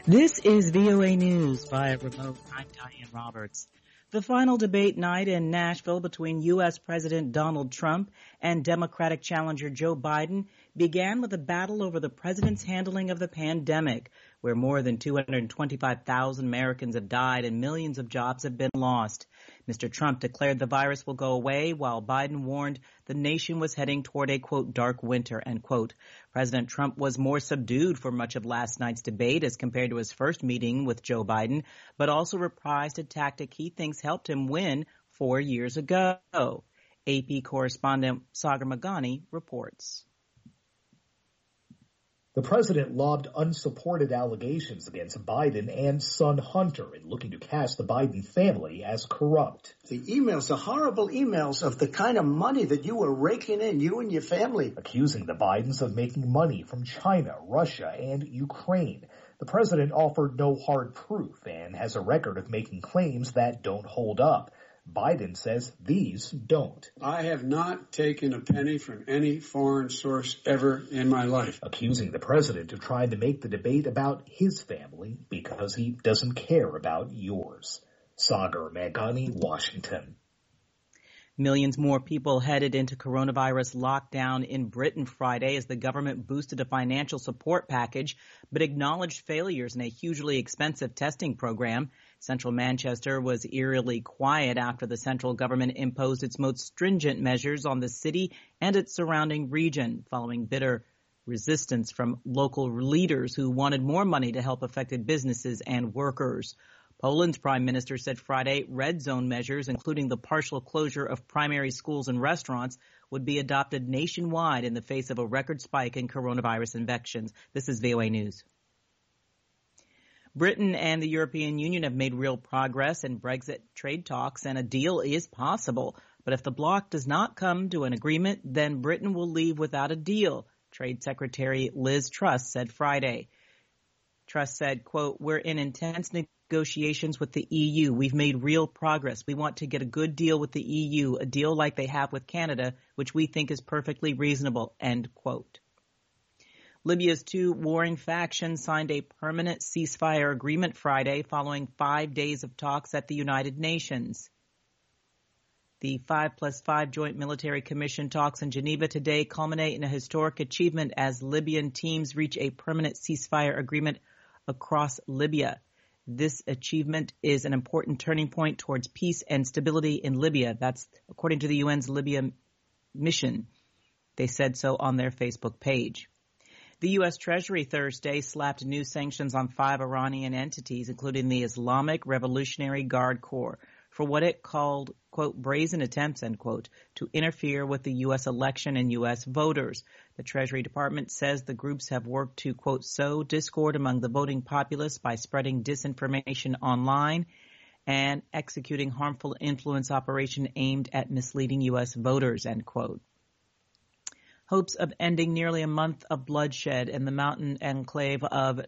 This is VOA News via remote. I'm Diane Roberts. The final debate night in Nashville between U.S. President Donald Trump and Democratic challenger Joe Biden began with a battle over the president's handling of the pandemic, where more than 225,000 Americans have died and millions of jobs have been lost. Mr. Trump declared the virus will go away, while Biden warned the nation was heading toward a, quote, dark winter, end quote. President Trump was more subdued for much of last night's debate as compared to his first meeting with Joe Biden, but also reprised a tactic he thinks helped him win 4 years ago. AP correspondent Sagar Meghani reports. The president lobbed unsupported allegations against Biden and son Hunter in looking to cast the Biden family as corrupt. The emails, the horrible emails of the kind of money that you were raking in, you and your family. Accusing the Bidens of making money from China, Russia, and Ukraine. The president offered no hard proof and has a record of making claims that don't hold up. Biden says these don't. I have not taken a penny from any foreign source ever in my life. Accusing the president of trying to make the debate about his family because he doesn't care about yours. Sagar Meghani, Washington. Millions more people headed into coronavirus lockdown in Britain Friday as the government boosted a financial support package, but acknowledged failures in a hugely expensive testing program. Central Manchester was eerily quiet after the central government imposed its most stringent measures on the city and its surrounding region, following bitter resistance from local leaders who wanted more money to help affected businesses and workers. Poland's prime minister said Friday red zone measures, including the partial closure of primary schools and restaurants, would be adopted nationwide in the face of a record spike in coronavirus infections. This is VOA News. Britain and the European Union have made real progress in Brexit trade talks, and a deal is possible. But if the bloc does not come to an agreement, then Britain will leave without a deal, Trade Secretary Liz Truss said Friday. Truss said, quote, "We're in intense negotiations with the EU. We've made real progress. We want to get a good deal with the EU, a deal like they have with Canada, which we think is perfectly reasonable," end quote. Libya's two warring factions signed a permanent ceasefire agreement Friday following 5 days of talks at the United Nations. The 5+5 Joint Military Commission talks in Geneva today culminate in a historic achievement as Libyan teams reach a permanent ceasefire agreement across Libya. This achievement is an important turning point towards peace and stability in Libya. That's according to the UN's Libya mission. They said so on their Facebook page. The U.S. Treasury Thursday slapped new sanctions on 5 Iranian entities, including the Islamic Revolutionary Guard Corps, for what it called, quote, brazen attempts, end quote, to interfere with the U.S. election and U.S. voters. The Treasury Department says the groups have worked to, quote, sow discord among the voting populace by spreading disinformation online and executing harmful influence operation aimed at misleading U.S. voters, end quote. Hopes of ending nearly a month of bloodshed in the mountain enclave of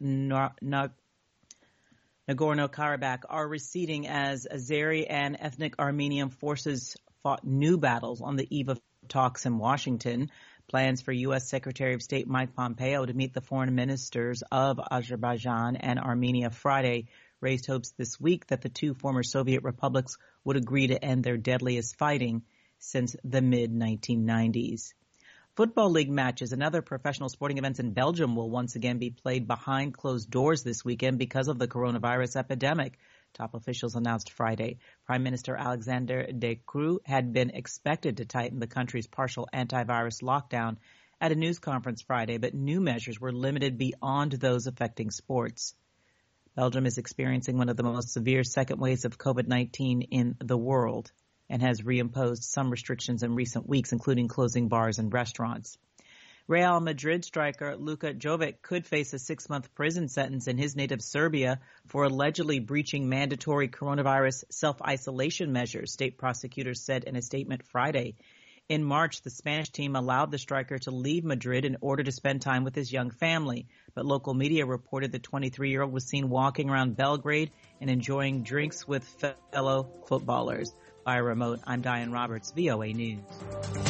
Nagorno-Karabakh are receding as Azeri and ethnic Armenian forces fought new battles on the eve of talks in Washington. Plans for U.S. Secretary of State Mike Pompeo to meet the foreign ministers of Azerbaijan and Armenia Friday raised hopes this week that the two former Soviet republics would agree to end their deadliest fighting since the mid-1990s. Football league matches and other professional sporting events in Belgium will once again be played behind closed doors this weekend because of the coronavirus epidemic, top officials announced Friday. Prime Minister Alexander De Croo had been expected to tighten the country's partial antivirus lockdown at a news conference Friday, but new measures were limited beyond those affecting sports. Belgium is experiencing one of the most severe second waves of COVID-19 in the world and has reimposed some restrictions in recent weeks, including closing bars and restaurants. Real Madrid striker Luka Jovic could face a 6-month prison sentence in his native Serbia for allegedly breaching mandatory coronavirus self-isolation measures, state prosecutors said in a statement Friday. In March, the Spanish team allowed the striker to leave Madrid in order to spend time with his young family, but local media reported the 23-year-old was seen walking around Belgrade and enjoying drinks with fellow footballers. By remote, I'm Diane Roberts, VOA News.